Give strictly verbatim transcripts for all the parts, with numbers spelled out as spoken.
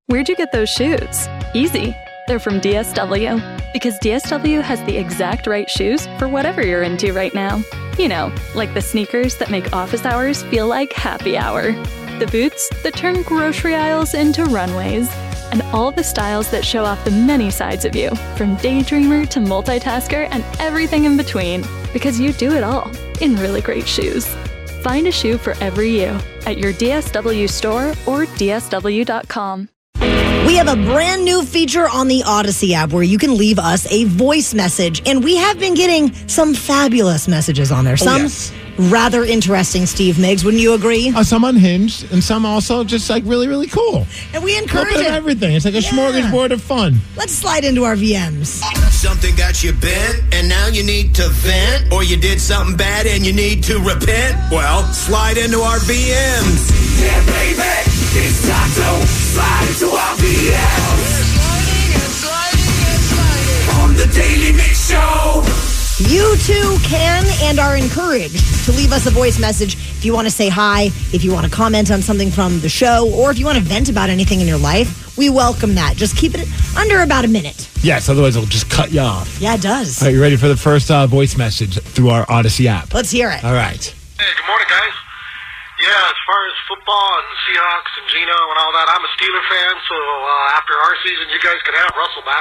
Where'd you get those shoes? Easy. They're from D S W. Because D S W has the exact right shoes for whatever you're into right now. You know, like the sneakers that make office hours feel like happy hour. The boots that turn grocery aisles into runways. And all the styles that show off the many sides of you, from daydreamer to multitasker and everything in between. Because you do it all in really great shoes. Find a shoe for every you at your D S W store or D S W dot com. We have a brand new feature on the Odyssey app where you can leave us a voice message. And we have been getting some fabulous messages on there. Some oh, yes. rather interesting, Steve Miggs. Wouldn't you agree? Uh, some unhinged and some also just like really, really cool. And we encourage it. everything. It's like a yeah. smorgasbord of fun. Let's slide into our V Ms. Something got you bent and now you need to vent, or you did something bad and you need to repent? Well, slide into our V Ms. Yeah, baby, it's time to slide into our V Ms. Sliding and sliding and sliding on the Daily Mix Show. You too can and are encouraged to leave us a voice message if you want to say hi, if you want to comment on something from the show, or if you want to vent about anything in your life. We welcome that. Just keep it under about a minute. Yes, otherwise it'll just cut you off. Yeah, it does. All right, you ready for the first uh, voice message through our Odyssey app? Let's hear it. All right. Hey, good morning, guys. Yeah, as far as football and Seahawks and Geno and all that, I'm a Steeler fan, so uh, after our season, you guys can have Russell back.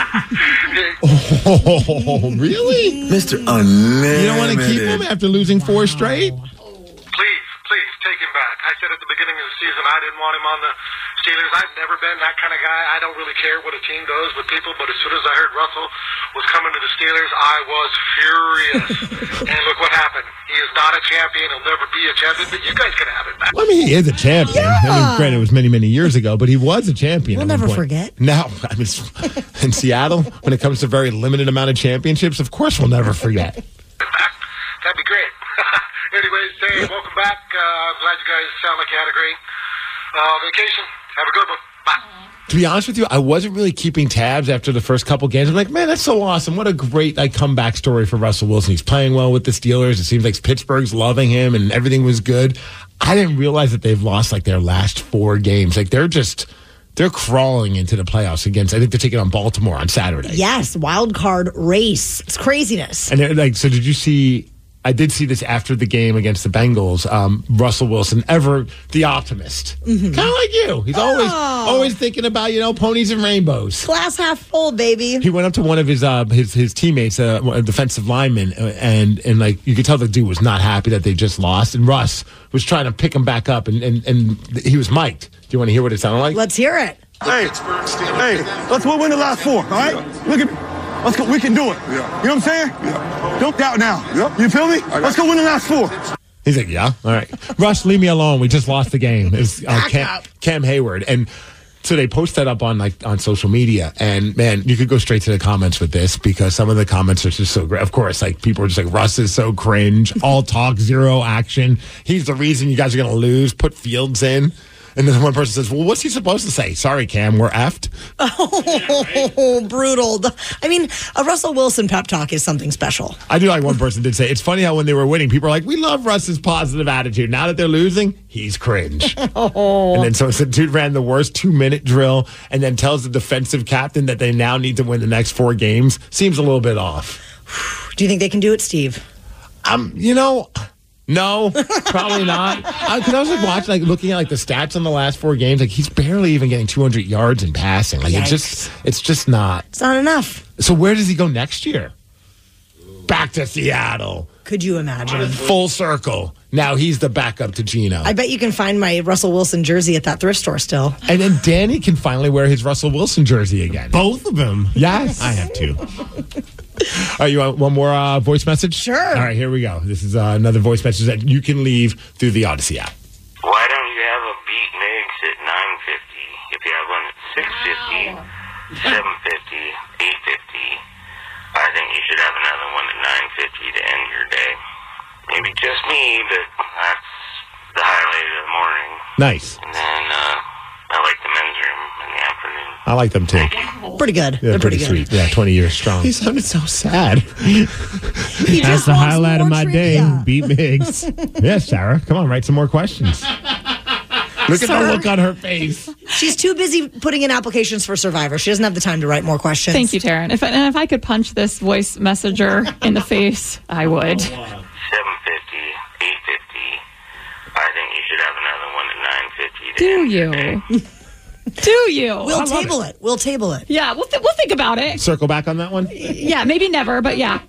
Oh, really? Mister Unlimited. You don't want to keep him after losing four straight? Please, please, take him back. I said at the beginning of the season I didn't want him on the Steelers. I've never been that kind of guy. I don't really care what a team does with people, but as soon as I heard Russell was coming to the Steelers, I was furious. And look what happened. He is not a champion. He'll never be a champion, but you guys can have him back. Well, I mean, he is a champion. Yeah. I mean, granted, it was many, many years ago, but he was a champion. We'll never forget. No, I mean, in Seattle, when it comes to very limited amount of championships, of course we'll never forget. That'd be great. Anyways, hey, welcome back. Uh, I'm glad you guys sound like you had a great uh, vacation. Have a good one. Bye. To be honest with you, I wasn't really keeping tabs after the first couple games. I'm like, man, that's so awesome. What a great like comeback story for Russell Wilson. He's playing well with the Steelers. It seems like Pittsburgh's loving him and everything was good. I didn't realize that they've lost like their last four games. Like they're just they're crawling into the playoffs against, I think they're taking on Baltimore on Saturday. Yes, wild card race. It's craziness. And like, so did you see I did see this after the game against the Bengals. Um, Russell Wilson, ever the optimist, mm-hmm. kind of like you. He's always oh. always thinking about you know ponies and rainbows. Glass half full, baby. He went up to one of his uh, his his teammates, uh, a defensive lineman, and and like you could tell the dude was not happy that they just lost. And Russ was trying to pick him back up, and and, and he was mic'd. Do you want to hear what it sounded like? Let's hear it. Hey, hey, let's win the last four. All right, look at me. Let's go. We can do it. Yeah. You know what I'm saying? Yeah. Don't doubt now. Yep. You feel me? Let's go win the last four. He's like, yeah, all right. Russ, leave me alone. We just lost the game. It's uh, Cam, Cam Hayward. And so they post that up on like on social media. And man, you could go straight to the comments with this because some of the comments are just so great. Of course, like people are just like, Russ is so cringe. All talk, zero action. He's the reason you guys are going to lose. Put Fields in. And then one person says, well, what's he supposed to say? Sorry, Cam, we're effed. Oh, brutal. I mean, a Russell Wilson pep talk is something special. I do like one person did say, it's funny how when they were winning, people are like, we love Russ's positive attitude. Now that they're losing, he's cringe. Oh. And then so the dude ran the worst two-minute drill and then tells the defensive captain that they now need to win the next four games. Seems a little bit off. Do you think they can do it, Steve? Um, you know... No, probably not. Because I, I was like watching, like looking at like the stats on the last four games. Like he's barely even getting two hundred yards in passing. Like Yikes. it's just, it's just not. It's not enough. So where does he go next year? Back to Seattle. Could you imagine? Full circle. Now he's the backup to Geno. I bet you can find my Russell Wilson jersey at that thrift store still. And then Danny can finally wear his Russell Wilson jersey again. Both of them. Yes, I have two. All right, you want one more uh, voice message? Sure. All right, here we go. This is uh, another voice message that you can leave through the Odyssey app. Why don't you have a beat Miggs at nine fifty? If you have one at six fifty, seven fifty, eight fifty, I think you should have another one at nine fifty to end your day. Maybe just me, but that's the highlight of the morning. Nice. And then uh, I like the men's room in the afternoon. I like them too. Pretty good. Yeah, They're pretty, pretty good. sweet. Yeah, twenty years strong. He sounded so sad. He That's just the wants highlight of more my trivia. day. Beat Miggs. Yes, Sarah. Come on, write some more questions. Look at Sir. the look on her face. She's too busy putting in applications for Survivor. She doesn't have the time to write more questions. Thank you, Taryn. If, and if I could punch this voice messenger in the face, I would. seven fifty, eight fifty. I think you should have another one at nine fifty. Do you? Do you? We'll table it. it. We'll table it. Yeah, we'll, th- we'll think about it. Circle back on that one? Yeah, maybe never, but yeah.